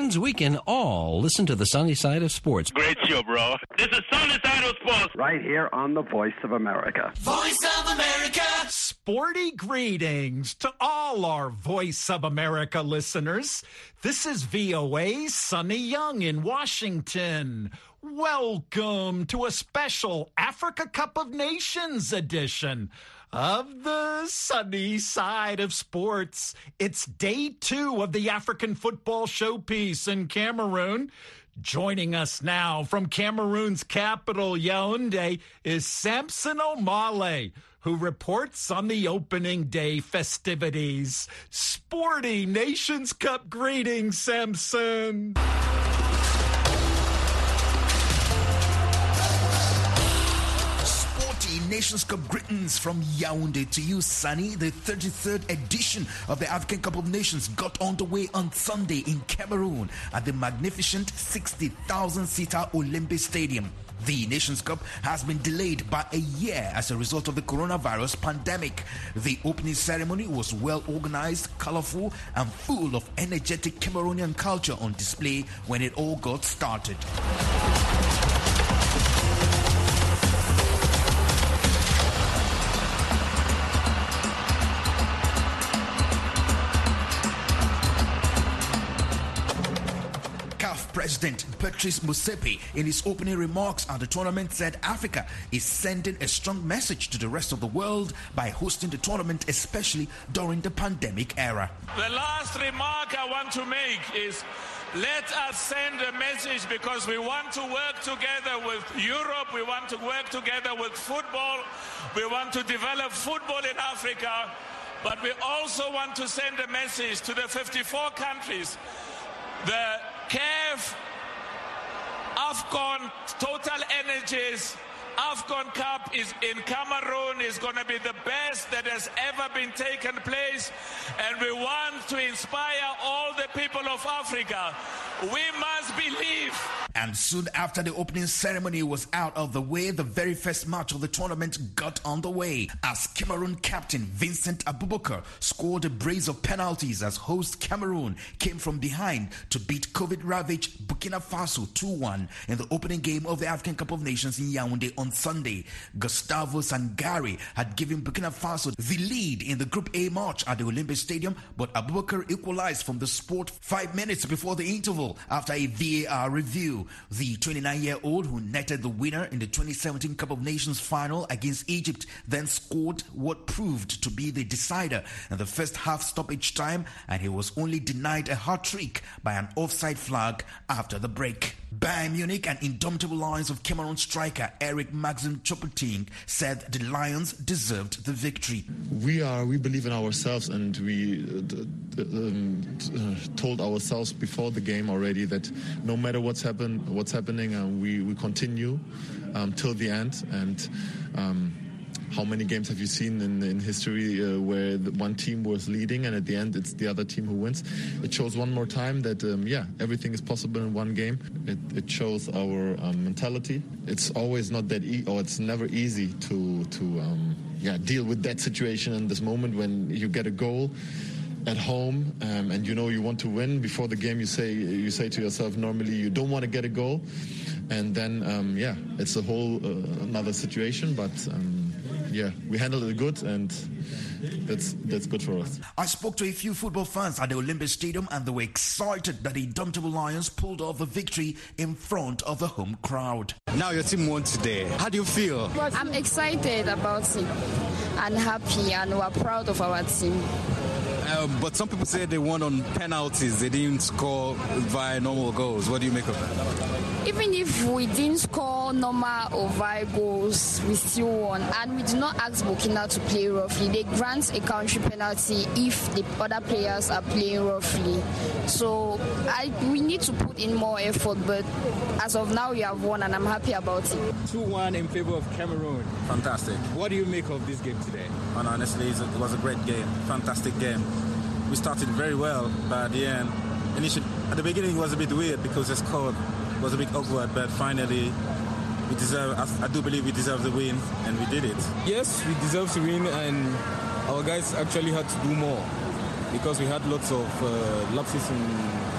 means we can all listen to the sunny side of sports. Great show, bro. This is Sunny Side of Sports. Right here on the Voice of America. Voice of America. Sporty greetings to all our Voice of America listeners. This is VOA's Sonny Young in Washington. Welcome to a special Africa Cup of Nations edition of the Sunny Side of Sports. It's day 2 of the African football showpiece in Cameroon. Joining us now from Cameroon's capital, Yaoundé, is Samson Omale, who reports on the opening day festivities. Sporty Nations Cup greetings, Samson. Nations Cup greetings from Yaoundé to you, Sunny. The 33rd edition of the African Cup of Nations got underway on Sunday in Cameroon at the magnificent 60,000-seater Olympic Stadium. The Nations Cup has been delayed by a year as a result of the coronavirus pandemic. The opening ceremony was well organized, colorful, and full of energetic Cameroonian culture on display when it all got started. President Patrice Motsepe, in his opening remarks at the tournament, said Africa is sending a strong message to the rest of the world by hosting the tournament, especially during the pandemic era. The last remark I want to make is, let us send a message, because we want to work together with Europe, we want to work together with football, we want to develop football in Africa, but we also want to send a message to the 54 countries. The CAF, AFCON, Total Energies, AFCON Cup is in Cameroon, is going to be the best that has ever been taken place, and we want to inspire all the people of Africa. We must believe. And soon after the opening ceremony was out of the way, the very first match of the tournament got underway as Cameroon captain Vincent Aboubakar scored a brace of penalties as host Cameroon came from behind to beat COVID-ravaged Burkina Faso 2-1 in the opening game of the African Cup of Nations in Yaoundé on Sunday. Gustavo Sangare had given Burkina Faso the lead in the Group A match at the Olympic Stadium, but Aboubakar equalized from the spot 5 minutes before the interval after a VAR review. The 29-year-old, who netted the winner in the 2017 Cup of Nations final against Egypt, then scored what proved to be the decider in the first half stoppage time, and he was only denied a hat-trick by an offside flag after the break. Bayern Munich and indomitable Lions of Cameroon striker Eric Maxim Choupo-Moting said the Lions deserved the victory. We believe in ourselves, and we told ourselves before the game already that no matter what's happening, we continue till the end. And how many games have you seen in history where one team was leading and at the end it's the other team who wins? It shows one more time that everything is possible in one game. It shows our mentality. It's always not that it's never easy to deal with that situation in this moment when you get a goal at home and you want to win. Before the game you say to yourself, normally you don't want to get a goal, and then it's a whole another situation, but we handled it good, and that's good for us. I spoke to a few football fans at the Olympic Stadium, and they were excited that the indomitable Lions pulled off the victory in front of the home crowd. Now your team won today. How do you feel? I'm excited about it and happy, and we're proud of our team. But some people say they won on penalties. They didn't score via normal goals. What do you make of that? Even if we didn't score normal or via goals, we still won. And we do not ask Burkina to play roughly. They grant a country penalty if the other players are playing roughly. So we need to put in more effort, but as of now we have won, and I'm happy about it. 2-1 in favor of Cameroon. Fantastic. What do you make of this game today? And honestly, it was a great game. Fantastic game. We started very well, but at the end, at the beginning it was a bit weird because the score was a bit awkward, but finally I do believe we deserve the win, and we did it. Yes, we deserve to win, and our guys actually had to do more because we had lots of lapses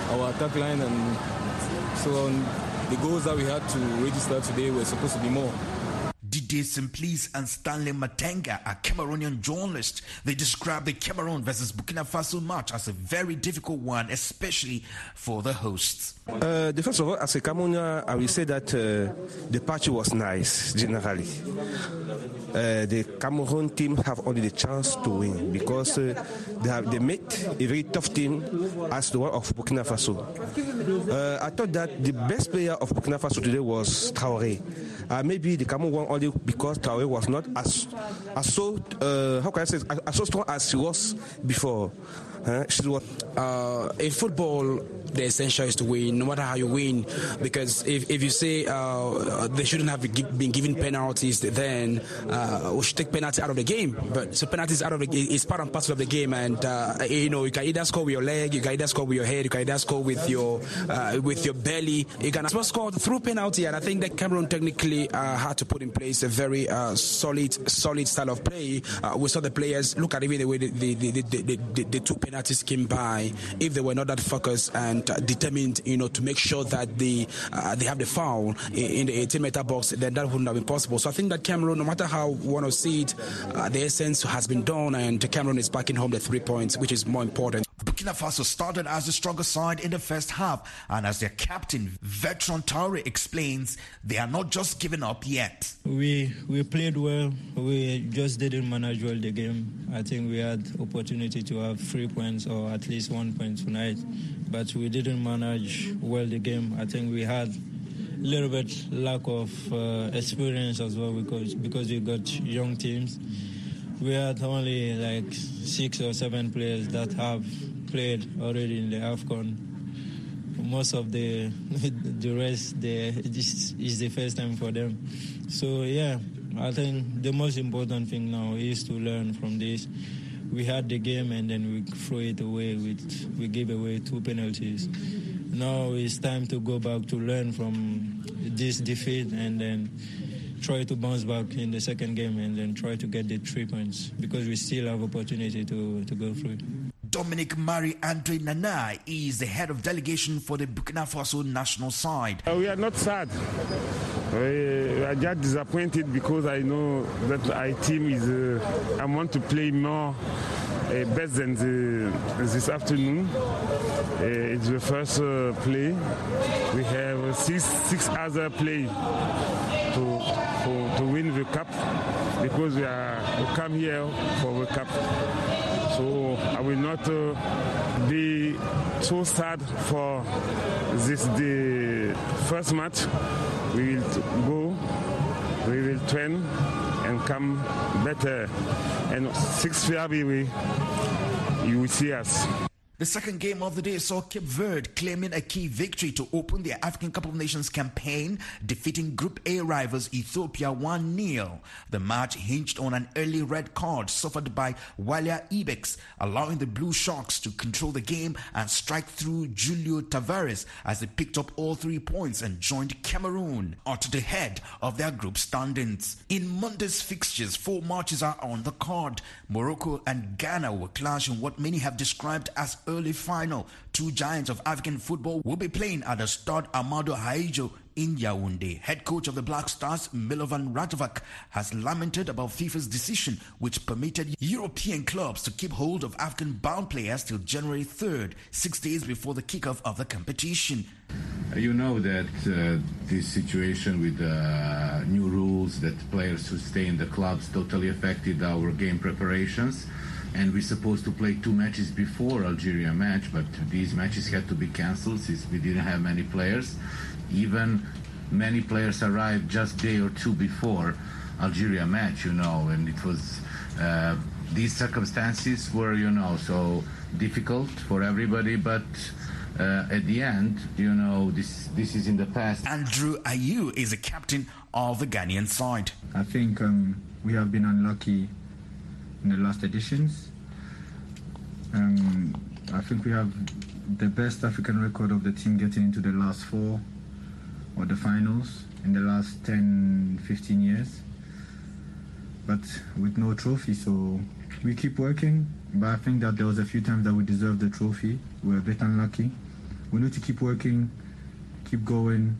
our attack line, and so on. The goals that we had to register today were supposed to be more. Didier Simplice and Stanley Matenga are Cameroonian journalists. They describe the Cameroon versus Burkina Faso match as a very difficult one, especially for the hosts. First of all, as a Cameroonian, I will say that the party was nice, generally. The Cameroon team have only the chance to win because they met a very tough team as the one of Burkina Faso. I thought that the best player of Burkina Faso today was Traoré. Maybe the Cameroon won only because Traoré was not as so strong as he was before. In football, the essential is to win, no matter how you win. Because if you say they shouldn't have been given penalties, then we should take penalty out of the game. But so penalties out of the game is part and parcel of the game, and you can either score with your leg, you can either score with your head, you can either score with your belly. You can also score through penalty, and I think that Cameroon technically had to put in place a very solid style of play. We saw the players look at even the way the two penalties came by. If they were not that focused and determined, to make sure that they have the foul in the 18-meter box, then that wouldn't have been possible. So I think that Cameroon, no matter how we want to see it, the essence has been done, and Cameroon is backing home the 3 points, which is more important. Burkina Faso started as the stronger side in the first half, and as their captain, veteran Traoré, explains, they are not just giving up yet. We played well. We just didn't manage well the game. I think we had opportunity to have 3 points or at least 1 point tonight, but we didn't manage well the game. I think we had a little bit lack of experience as well because we got young teams. We had only like 6 or 7 players that have played already in the AFCON. Most of the rest, this is the first time for them. So yeah, I think the most important thing now is to learn from this. We had the game and then we throw it away. We gave away 2 penalties. Now it's time to go back to learn from this defeat and then try to bounce back in the second game and then try to get the 3 points because we still have opportunity to go through. Dominic Marie-Andre Nana is the head of delegation for the Burkina Faso national side. We are not sad. We are just disappointed because I know that our team is. I want to play more better than this afternoon. It's the first play. We have six other play to win the cup because we come here for the cup. So I will not be so sad for the first match. We will go, we will train and come better. And 6 February, you will see us. The second game of the day saw Cape Verde claiming a key victory to open their African Cup of Nations campaign, defeating Group A rivals Ethiopia 1-0. The match hinged on an early red card suffered by Walia Ibex, allowing the Blue Sharks to control the game and strike through Julio Tavares as they picked up all 3 points and joined Cameroon onto the head of their group standings. In Monday's fixtures, 4 matches are on the card. Morocco and Ghana will clash in what many have described as early final. 2 giants of African football will be playing at the Stade Amadou Ahidjo in Yaoundé. Head coach of the Black Stars, Milovan Radovac, has lamented about FIFA's decision which permitted European clubs to keep hold of African-bound players till January 3rd, 6 days before the kickoff of the competition. You know that this situation with new rules that players who stay in the clubs totally affected our game preparations. And we're supposed to play 2 matches before Algeria match, but these matches had to be cancelled since we didn't have many players. Even many players arrived just a day or 2 before Algeria match, and it was these circumstances were, so difficult for everybody, but at the end, this is in the past. Andrew Ayew is the captain of the Ghanaian side. I think we have been unlucky in the last editions. I think we have the best African record of the team getting into the last 4 or the finals in the last 10-15 years, but with no trophy. So we keep working, but I think that there was a few times that we deserved the trophy. We were a bit unlucky, We need to keep working, keep going,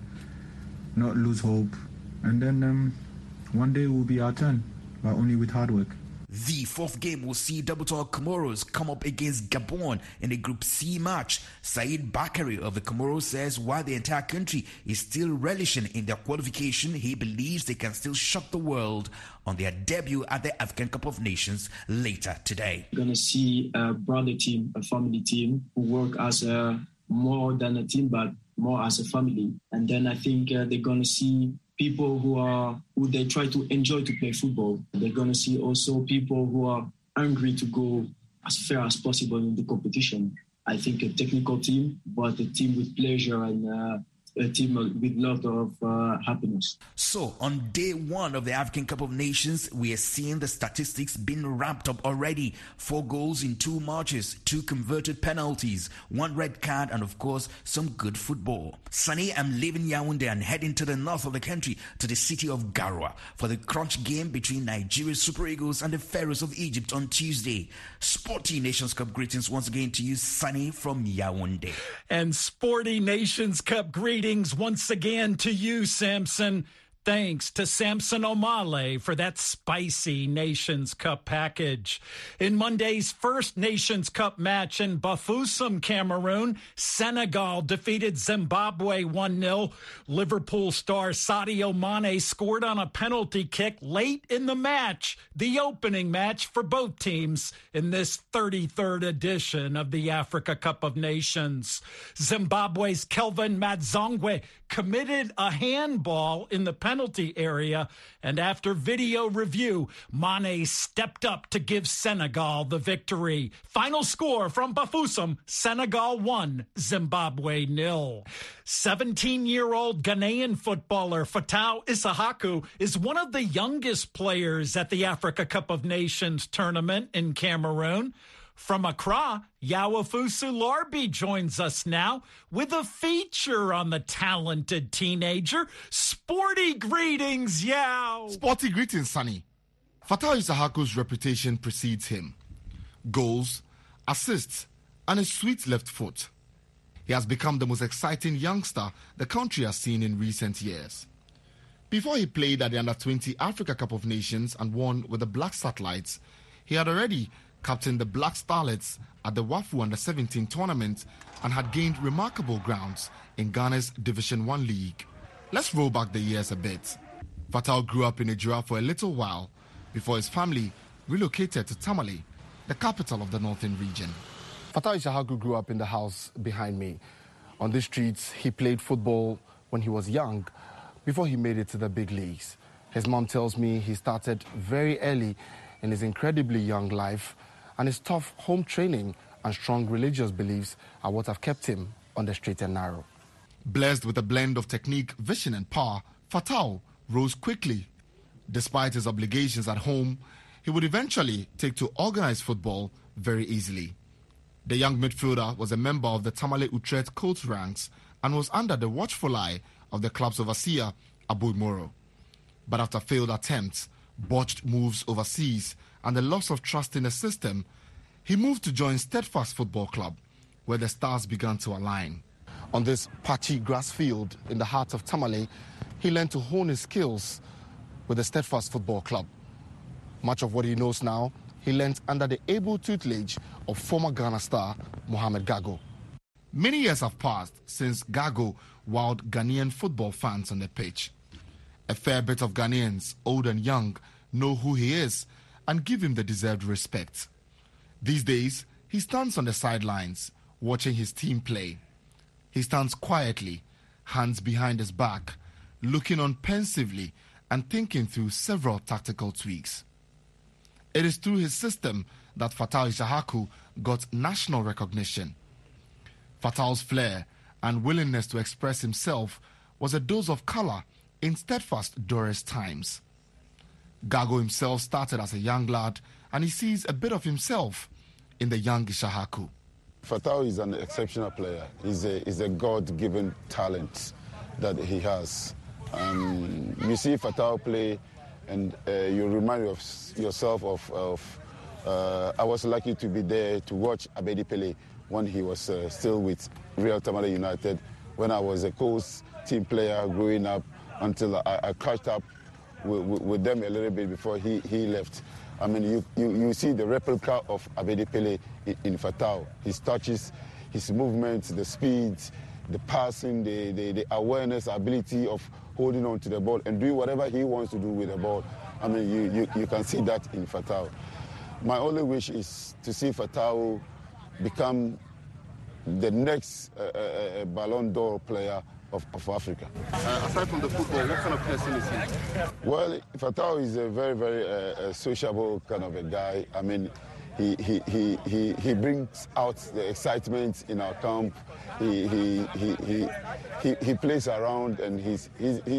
not lose hope, and then one day will be our turn, but only with hard work. The fourth game will see Double Tall Comoros come up against Gabon in a Group C match. Said Bakary of the Comoros says while the entire country is still relishing in their qualification, he believes they can still shock the world on their debut at the African Cup of Nations later today. You're going to see a brother team, a family team, who work as more than a team, but more as a family. And then I think they're going to see people who they try to enjoy to play football. They're going to see also people who are hungry to go as fair as possible in the competition. I think a technical team, but a team with pleasure and a team with a lot of happiness. So, on day one of the African Cup of Nations, we are seeing the statistics being ramped up already. 4 goals in 2 matches, 2 converted penalties, 1 red card, and of course, some good football. Sunny, I'm leaving Yaoundé and heading to the north of the country, to the city of Garoua, for the crunch game between Nigeria's Super Eagles and the Pharaohs of Egypt on Tuesday. Sporty Nations Cup greetings once again to you, Sunny from Yaoundé. And Sporty Nations Cup greetings once again to you, Samson. Thanks to Samson Omale for that spicy Nations Cup package. In Monday's first Nations Cup match in Bafoussam, Cameroon, Senegal defeated Zimbabwe 1-0. Liverpool star Sadio Mane scored on a penalty kick late in the match, the opening match for both teams in this 33rd edition of the Africa Cup of Nations. Zimbabwe's Kelvin Madzongwe committed a handball in the penalty area, and after video review, Mane stepped up to give Senegal the victory. Final score from Bafoussam, Senegal 1, Zimbabwe 0. 17-year-old Ghanaian footballer Fatau Issahaku is one of the youngest players at the Africa Cup of Nations tournament in Cameroon. From Accra, Yawafusu Larbi joins us now with a feature on the talented teenager. Sporty greetings, Yao. Sporty greetings, Sonny. Fatau Issahaku's reputation precedes him. Goals, assists, and a sweet left foot. He has become the most exciting youngster the country has seen in recent years. Before he played at the Under-20 Africa Cup of Nations and won with the Black Satellites, he had already captained the Black Starlets at the WAFU Under-17 tournament and had gained remarkable grounds in Ghana's Division 1 league. Let's roll back the years a bit. Fatau grew up in Nigeria for a little while before his family relocated to Tamale, the capital of the northern region. Fatau Issahaku grew up in the house behind me. On the streets, he played football when he was young, before he made it to the big leagues. His mom tells me he started very early in his incredibly young life, and his tough home training and strong religious beliefs are what have kept him on the straight and narrow. Blessed with a blend of technique, vision and power, Fatau rose quickly. Despite his obligations at home, he would eventually take to organized football very easily. The young midfielder was a member of the Tamale Utrecht coach ranks and was under the watchful eye of the club's overseer, Abu Moro. But after failed attempts, botched moves overseas, and the loss of trust in the system, he moved to join Steadfast Football Club, where the stars began to align. On this patchy grass field in the heart of Tamale, he learned to hone his skills with the Steadfast Football Club. Much of what he knows now, he learned under the able tutelage of former Ghana star Mohamed Gago. Many years have passed since Gago wowed Ghanaian football fans on the pitch. A fair bit of Ghanaians, old and young, know who he is and give him the deserved respect. These days, he stands on the sidelines, watching his team play. He stands quietly, hands behind his back, looking on pensively and thinking through several tactical tweaks. It is through his system that Fatau Issahaku got national recognition. Fatau's flair and willingness to express himself was a dose of color in Steadfast Doris times. Gago himself started as a young lad, and he sees a bit of himself in the young Issahaku. Fatau is an exceptional player. He's a God-given talent that he has. You see Fatau play, and you remind yourself of I was lucky to be there to watch Abedi Pele when he was still with Real Tamale United when I was a Coast team player growing up until I catched up with them a little bit before he left. I mean, you see the replica of Abedi Pele in Fatau. His touches, his movements, the speed, the passing, the awareness, ability of holding on to the ball and doing whatever he wants to do with the ball. I mean, you can see that in Fatau. My only wish is to see Fatau become the next Ballon d'Or player of Africa. Aside from the football, what kind of person is he? Well, Fatau is a very, very sociable kind of a guy. I mean, he brings out the excitement in our camp. He plays around, and he's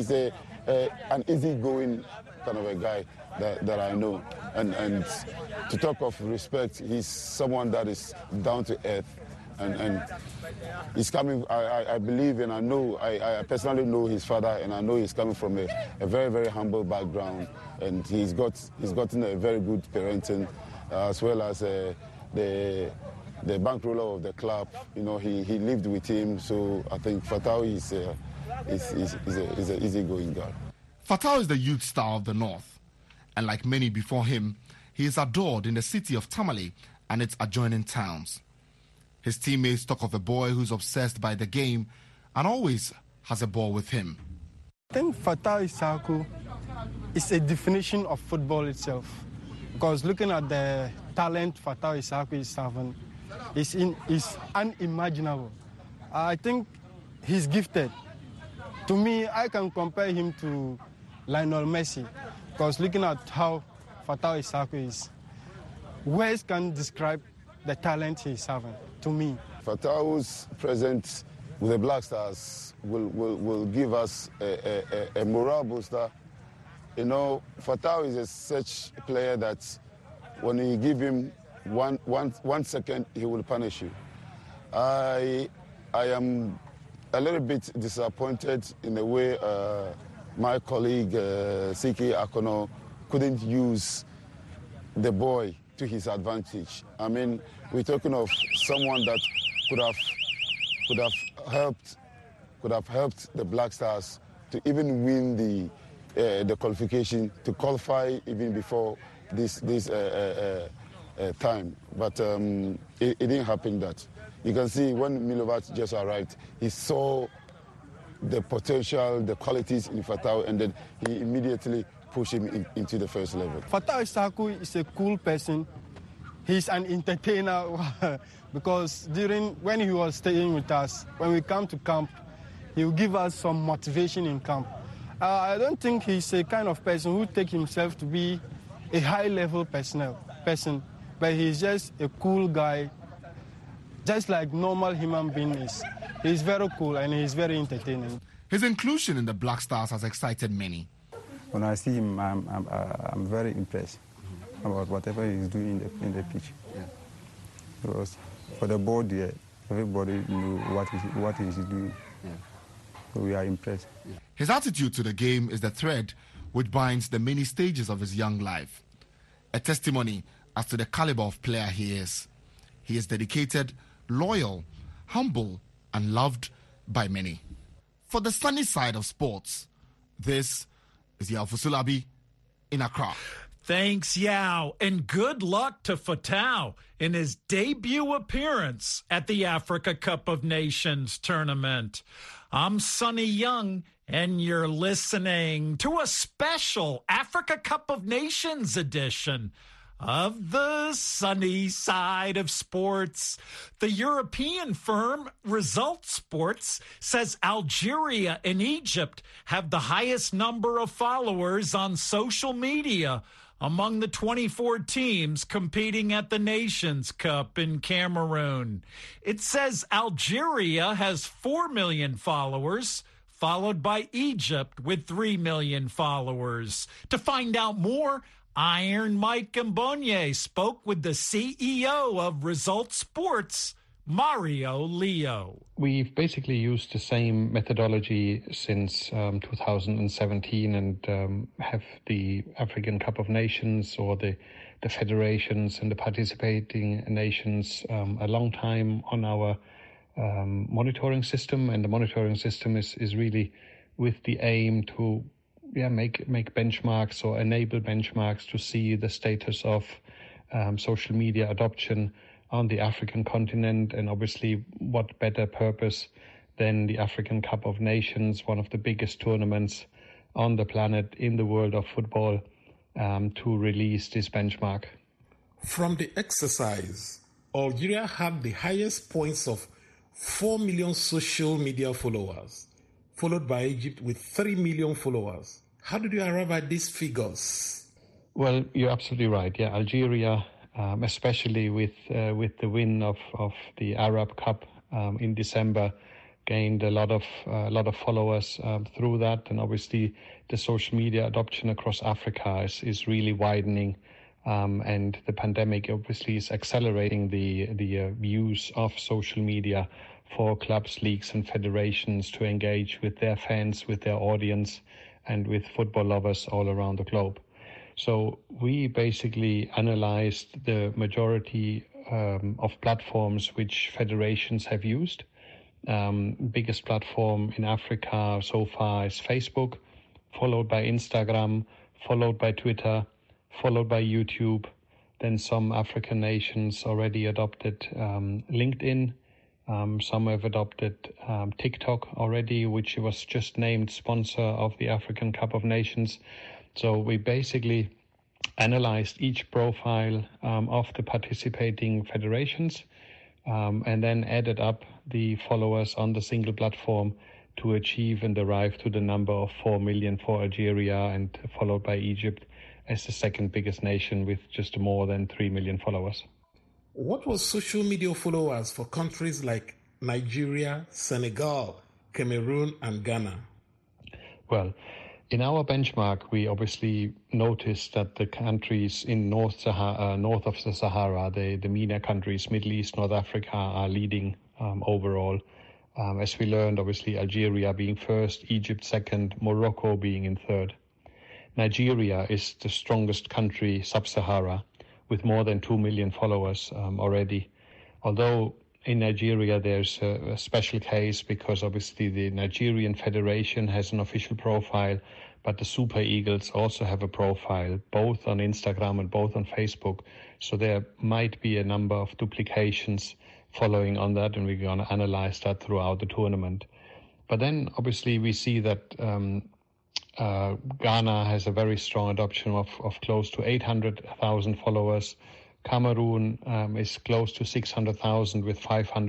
an easygoing kind of a guy that I know. And to talk of respect, he's someone that is down to earth. And he's coming, I believe and I know, I personally know his father, and I know he's coming from a very, very humble background, and he's gotten a very good parenting, as well as the bankroller of the club. You know, he lived with him, so I think Fatau is an easygoing guy. Fatau is the youth star of the North, and like many before him, he is adored in the city of Tamale and its adjoining towns. His teammates talk of a boy who's obsessed by the game and always has a ball with him. I think Fatau Issahaku is a definition of football itself, because looking at the talent Fatau Issahaku is having is unimaginable. I think he's gifted. To me, I can compare him to Lionel Messi, because looking at how Fatau Issahaku is, words can describe the talent he's having, to me. Fatau's presence with the Black Stars will give us a morale booster. You know, Fatau is such a player that when you give him one second, he will punish you. I am a little bit disappointed in the way my colleague Siki Akono couldn't use the boy to his advantage. I mean, we're talking of someone that could have helped the Black Stars to even win the qualification, to qualify even before this time. But it didn't happen that. You can see when Milovat just arrived, he saw the potential, the qualities in Fatau, and then he immediately pushed him into the first level. Fatau Issahaku is a cool person. He's an entertainer because when he was staying with us, when we come to camp, he will give us some motivation in camp. I don't think he's a kind of person who takes himself to be a high-level person, but he's just a cool guy, just like normal human being is. He's very cool and he's very entertaining. His inclusion in the Black Stars has excited many. When I see him, I'm very impressed about whatever he's doing in the pitch. Yeah. Because for the board, yeah, everybody knows what he's doing. Yeah. So we are impressed. Yeah. His attitude to the game is the thread which binds the many stages of his young life. A testimony as to the caliber of player he is. He is dedicated, loyal, humble, and loved by many. For the sunny side of sports, this is Yao Fusulabi in Accra. Thanks, Yao, and good luck to Fatau in his debut appearance at the Africa Cup of Nations tournament. I'm Sonny Young, and you're listening to a special Africa Cup of Nations edition of the sunny side of sports. The European firm Result Sports says Algeria and Egypt have the highest number of followers on social media among the 24 teams competing at the Nations Cup in Cameroon. It says Algeria has 4 million followers, followed by Egypt with 3 million followers. To find out more, Iron Mike Mbonye spoke with the CEO of Result Sports, Mario Leo. We've basically used the same methodology since 2017 and have the African Cup of Nations or the federations and the participating nations a long time on our monitoring system, and the monitoring system is really with the aim to make benchmarks or enable benchmarks to see the status of social media adoption on the African continent, and obviously what better purpose than the African Cup of Nations, one of the biggest tournaments on the planet in the world of football, to release this benchmark. From the exercise, Algeria had the highest points of 4 million social media followers, followed by Egypt with 3 million followers. How did you arrive at these figures? Well, you're absolutely right. Yeah, Algeria, especially with the win of the Arab Cup in December, gained a lot of followers through that, and obviously the social media adoption across Africa is really widening, and the pandemic obviously is accelerating the use of social media for clubs, leagues, and federations to engage with their fans, with their audience, and with football lovers all around the globe. So we basically analyzed the majority of platforms which federations have used. Biggest platform in Africa so far is Facebook, followed by Instagram, followed by Twitter, followed by YouTube. Then some African nations already adopted LinkedIn. Some have adopted TikTok already, which was just named sponsor of the African Cup of Nations. So we basically analyzed each profile of the participating federations and then added up the followers on the single platform to achieve and arrive to the number of 4 million for Algeria, and followed by Egypt as the second biggest nation with just more than 3 million followers. What was social media followers for countries like Nigeria, Senegal, Cameroon, and Ghana? Well, in our benchmark, we obviously noticed that the countries in north of the Sahara, the MENA countries, Middle East, North Africa, are leading overall. As we learned, obviously, Algeria being first, Egypt second, Morocco being in third. Nigeria is the strongest country, sub-Sahara, with more than 2 million followers already. Although in Nigeria there's a special case because obviously the Nigerian Federation has an official profile, but the Super Eagles also have a profile, both on Instagram and both on Facebook. So there might be a number of duplications following on that, and we're going to analyze that throughout the tournament. But then obviously we see that Ghana has a very strong adoption of close to 800,000 followers. Cameroon is close to 600,000 with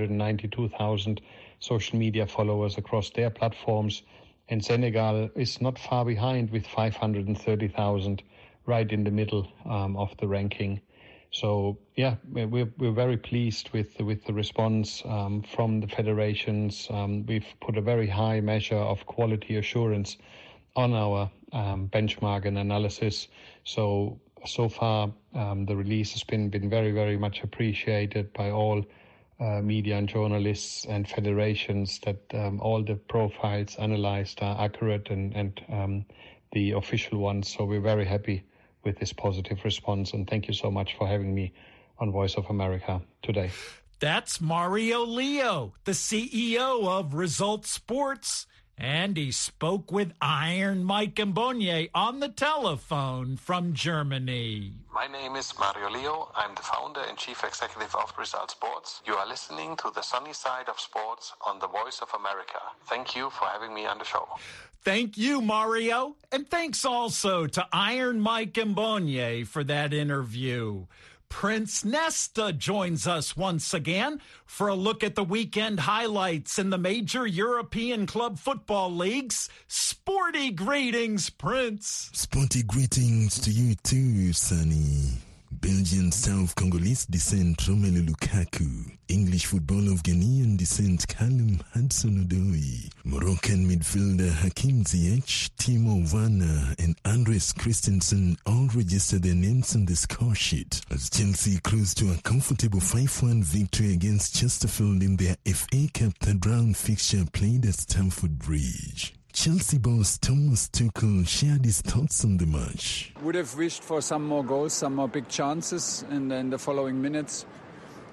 592,000 social media followers across their platforms. And Senegal is not far behind with 530,000, right in the middle of the ranking. So yeah, we're very pleased with the response from the federations. We've put a very high measure of quality assurance on our benchmark and analysis. So far, the release has been very, very much appreciated by all media and journalists and federations, that all the profiles analyzed are accurate and the official ones. So we're very happy with this positive response. And thank you so much for having me on Voice of America today. That's Mario Leo, the CEO of Result Sports. And he spoke with Iron Mike Mbonye on the telephone from Germany. My name is Mario Leo. I'm the founder and chief executive of Result Sports. You are listening to the sunny side of sports on the Voice of America. Thank you for having me on the show. Thank you, Mario. And thanks also to Iron Mike Mbonye for that interview. Prince Nesta joins us once again for a look at the weekend highlights in the major European club football leagues. Sporty greetings, Prince. Sporty greetings to you too, Sonny. Belgian South Congolese descent Romelu Lukaku, English footballer of Ghanaian descent Callum Hudson-Odoi, Moroccan midfielder Hakim Ziyech, Timo Werner and Andres Christensen all registered their names on the score sheet as Chelsea cruised to a comfortable 5-1 victory against Chesterfield in their FA Cup third-round fixture played at Stamford Bridge. Chelsea boss Thomas Tuchel shared his thoughts on the match. Would have wished for some more goals, some more big chances in the following minutes.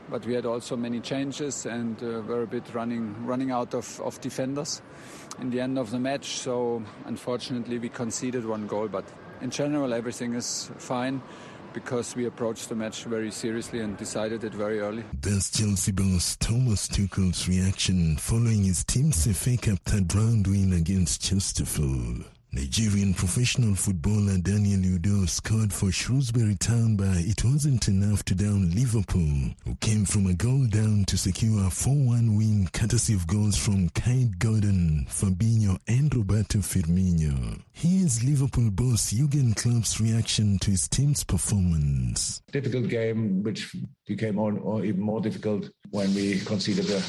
but we had also many changes and were a bit running out of defenders in the end of the match. So unfortunately we conceded one goal, but in general everything is fine because we approached the match very seriously and decided it very early. That's Chelsea boss Thomas Tuchel's reaction following his team's FA Cup third round win against Chesterfield. Nigerian professional footballer Daniel Udo scored for Shrewsbury Town, but it wasn't enough to down Liverpool, who came from a goal down to secure a 4-1 win courtesy of goals from Kyle Gordon, Fabinho and Roberto Firmino. Here's Liverpool boss Jurgen Klopp's reaction to his team's performance. Difficult game, which became even more difficult when we conceded the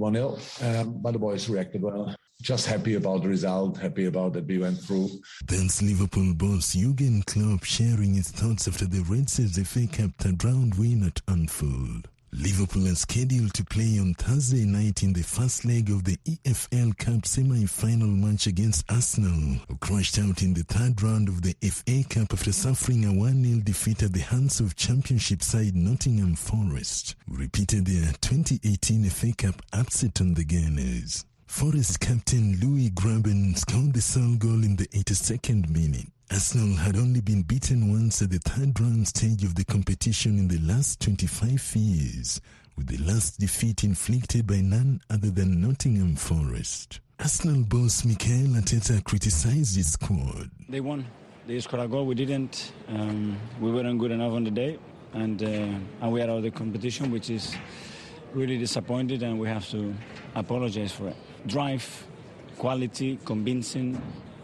1-0, but the boys reacted well. Just happy about the result, happy about that we went through. That's Liverpool boss Jurgen Klopp sharing his thoughts after the Reds' FA Cup third round win at Anfield. Liverpool are scheduled to play on Thursday night in the first leg of the EFL Cup semi-final match against Arsenal, who crashed out in the third round of the FA Cup after suffering a 1-0 defeat at the hands of Championship side Nottingham Forest, who repeated their 2018 FA Cup upset on the Gunners. Forest captain Louis Graben scored the sole goal in the 82nd minute. Arsenal had only been beaten once at the third round stage of the competition in the last 25 years, with the last defeat inflicted by none other than Nottingham Forest. Arsenal boss Mikel Arteta criticized his squad. They won. They scored a goal. We didn't. We weren't good enough on the day, and we are out of the competition, which is really disappointed, and we have to apologize for it. Drive, quality, convincing,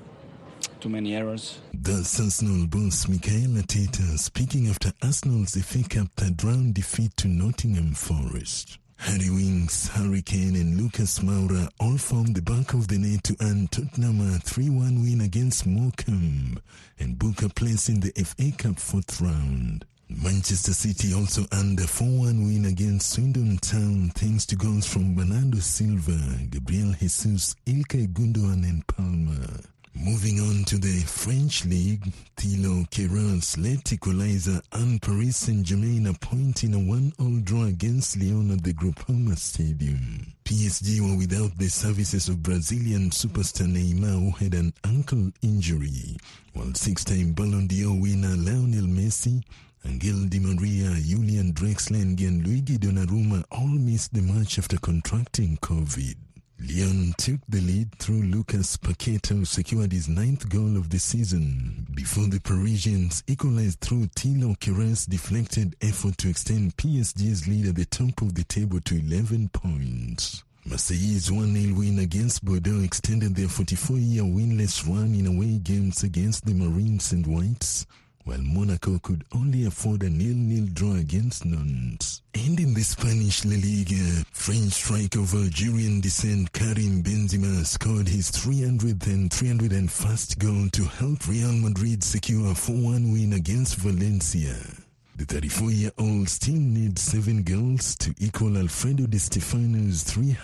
too many errors. That's Arsenal boss Mikel Arteta speaking after Arsenal's FA Cup third round defeat to Nottingham Forest. Harry Winks, Harry Kane and Lucas Moura all formed the back of the net to earn Tottenham a 3-1 win against Morecambe and book a place in the FA Cup fourth round. Manchester City also earned a 4-1 win against Swindon Town thanks to goals from Bernardo Silva, Gabriel Jesus, Ilkay Gundogan and Palmer. Moving on to the French League, Thilo Kehra's late equalizer earned Paris Saint-Germain a point in a 1-1 draw against Lyon at the Groupama Stadium. PSG were without the services of Brazilian superstar Neymar, who had an ankle injury, while six-time Ballon d'Or winner Lionel Messi, Angel Di Maria, Julian Drexler and Gianluigi Donnarumma all missed the match after contracting COVID. Lyon took the lead through Lucas Paqueta, who secured his 9th goal of the season, before the Parisians equalized through Thilo Kehra's deflected effort to extend PSG's lead at the top of the table to 11 points. Marseille's 1-0 win against Bordeaux extended their 44-year winless run in away games against the Marines and Whites, while Monaco could only afford a 0-0 draw against Nantes. And in the Spanish La Liga, French striker of Algerian descent Karim Benzema scored his 300th and 301st goal to help Real Madrid secure a 4-1 win against Valencia. The 34-year-old still needs 7 goals to equal Alfredo Di Stefano's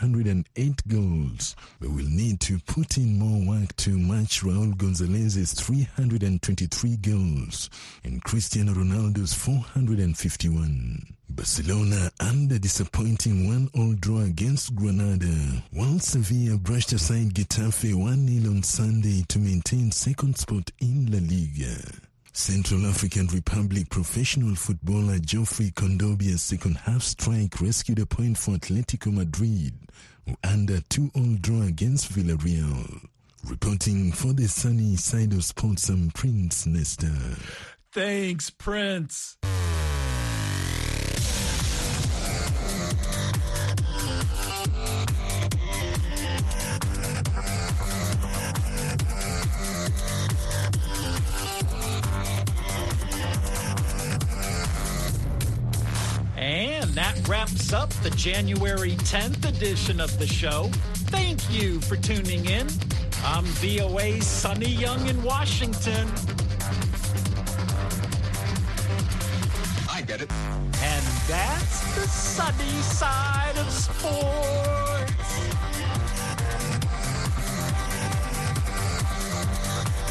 308 goals, but will need to put in more work to match Raul Gonzalez's 323 goals and Cristiano Ronaldo's 451. Barcelona earned a disappointing 1-1 draw against Granada, while Sevilla brushed aside Getafe 1-0 on Sunday to maintain second spot in La Liga. Central African Republic professional footballer Geoffrey Kondobia's second-half strike rescued a point for Atletico Madrid, who earned a 2-2 draw against Villarreal. Reporting for the sunny side of sports, I'm Prince Nesta. Thanks, Prince. And that wraps up the January 10th edition of the show. Thank you for tuning in. I'm VOA's Sonny Young in Washington. I get it. And that's the sunny side of sports.